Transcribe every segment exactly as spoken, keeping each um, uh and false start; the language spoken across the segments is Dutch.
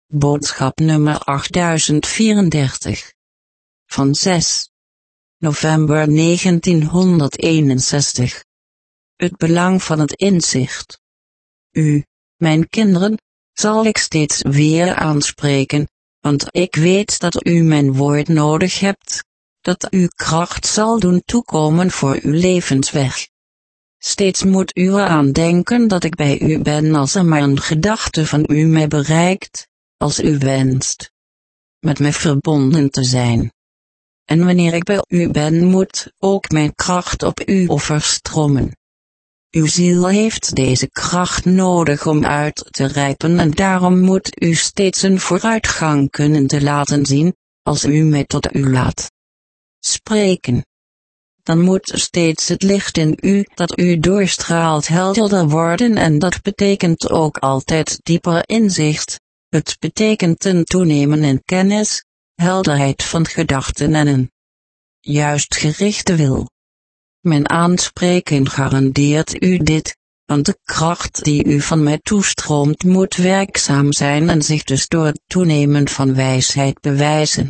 Boodschap nummer achttduizend vierendertig. Van zes november negentienhonderdeenenzestig. Het belang van het inzicht. U, mijn kinderen, zal ik steeds weer aanspreken, want ik weet dat u mijn woord nodig hebt, dat u kracht zal doen toekomen voor uw levensweg. Steeds moet u eraan denken dat ik bij u ben als er maar een gedachte van u mij bereikt, als u wenst met mij verbonden te zijn. En wanneer ik bij u ben, moet ook mijn kracht op u overstromen. Uw ziel heeft deze kracht nodig om uit te rijpen en daarom moet u steeds een vooruitgang kunnen te laten zien, als u mij tot u laat spreken. Dan moet steeds het licht in u dat u doorstraalt helderder worden en dat betekent ook altijd dieper inzicht. Het betekent een toenemen in kennis, helderheid van gedachten en een juist gerichte wil. Mijn aanspreken garandeert u dit, want de kracht die u van mij toestroomt moet werkzaam zijn en zich dus door het toenemen van wijsheid bewijzen.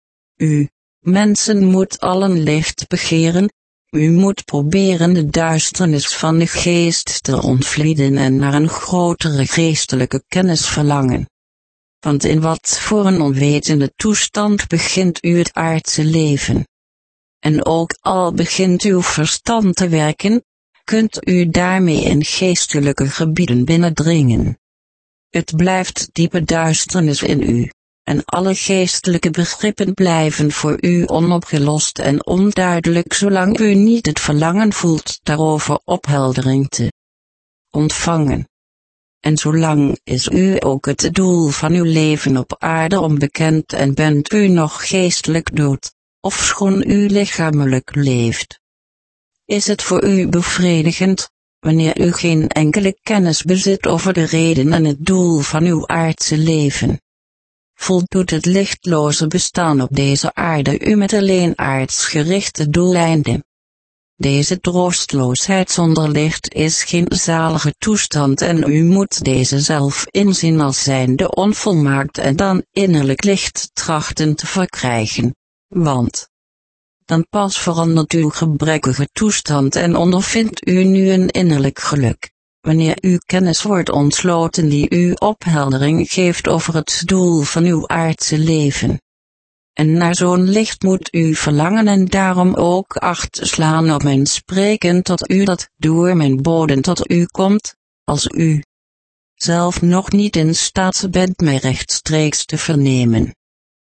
U, mensen, moet allen licht begeren, u moet proberen de duisternis van de geest te ontvlieden en naar een grotere geestelijke kennis verlangen. Want in wat voor een onwetende toestand begint u het aardse leven. En ook al begint uw verstand te werken, kunt u daarmee in geestelijke gebieden binnendringen. Het blijft diepe duisternis in u, en alle geestelijke begrippen blijven voor u onopgelost en onduidelijk zolang u niet het verlangen voelt daarover opheldering te ontvangen. En zolang is u ook het doel van uw leven op aarde onbekend en bent u nog geestelijk dood, ofschoon u lichamelijk leeft. Is het voor u bevredigend, wanneer u geen enkele kennis bezit over de reden en het doel van uw aardse leven? Voldoet het lichtloze bestaan op deze aarde u met alleen aardsgerichte doeleinden? Deze troosteloosheid zonder licht is geen zalige toestand en u moet deze zelf inzien als zijnde onvolmaakt en dan innerlijk licht trachten te verkrijgen, want dan pas verandert uw gebrekkige toestand en ondervindt u nu een innerlijk geluk, wanneer uw kennis wordt ontsloten die u opheldering geeft over het doel van uw aardse leven. En naar zo'n licht moet u verlangen en daarom ook acht slaan op mijn spreken tot u dat door mijn boden tot u komt, als u zelf nog niet in staat bent mij rechtstreeks te vernemen.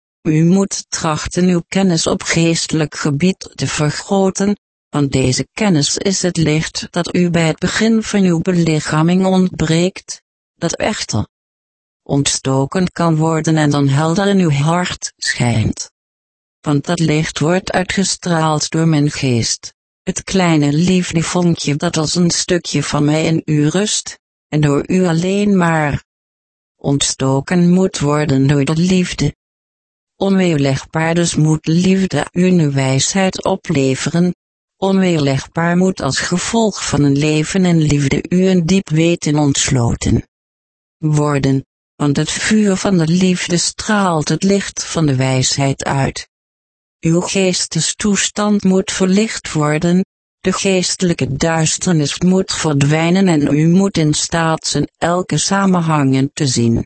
U moet trachten uw kennis op geestelijk gebied te vergroten, want deze kennis is het licht dat u bij het begin van uw belichaming ontbreekt, dat echter ontstoken kan worden en dan helder in uw hart schijnt. Want dat licht wordt uitgestraald door mijn geest, het kleine liefdevonkje dat als een stukje van mij in u rust, en door u alleen maar ontstoken moet worden door de liefde. Onweerlegbaar dus moet liefde u een wijsheid opleveren, onweerlegbaar moet als gevolg van een leven in liefde u een diep weten ontsloten worden, want het vuur van de liefde straalt het licht van de wijsheid uit. Uw geestestoestand moet verlicht worden, de geestelijke duisternis moet verdwijnen en u moet in staat zijn elke samenhangen te zien.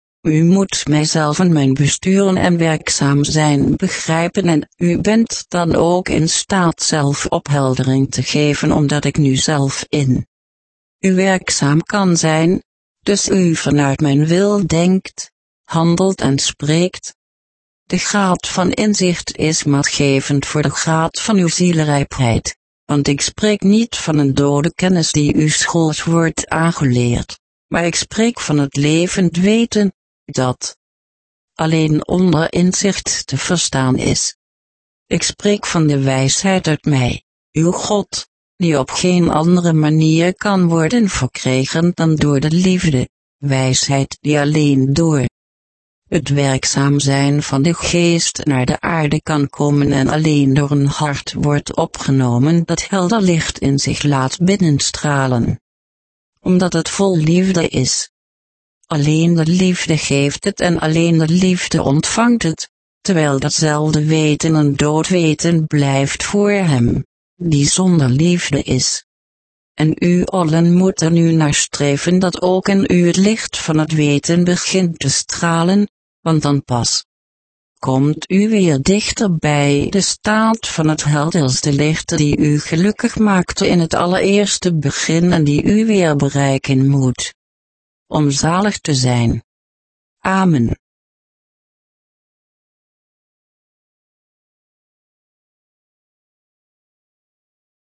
U moet mijzelf en mijn besturen en werkzaam zijn begrijpen en u bent dan ook in staat zelf opheldering te geven omdat ik nu zelf in u werkzaam kan zijn, dus u vanuit mijn wil denkt, handelt en spreekt. De graad van inzicht is maatgevend voor de graad van uw zielrijpheid, want ik spreek niet van een dode kennis die u schools wordt aangeleerd, maar ik spreek van het levend weten, dat alleen onder inzicht te verstaan is. Ik spreek van de wijsheid uit mij, uw God, die op geen andere manier kan worden verkregen dan door de liefde, wijsheid die alleen door het werkzaam zijn van de geest naar de aarde kan komen en alleen door een hart wordt opgenomen dat helder licht in zich laat binnenstralen. Omdat het vol liefde is. Alleen de liefde geeft het en alleen de liefde ontvangt het, terwijl datzelfde weten een dood weten blijft voor hem, die zonder liefde is. En u allen moeten nu naar streven dat ook in u het licht van het weten begint te stralen, want dan pas komt u weer dichter bij de staat van het helderste licht die u gelukkig maakte in het allereerste begin en die u weer bereiken moet, om zalig te zijn. Amen.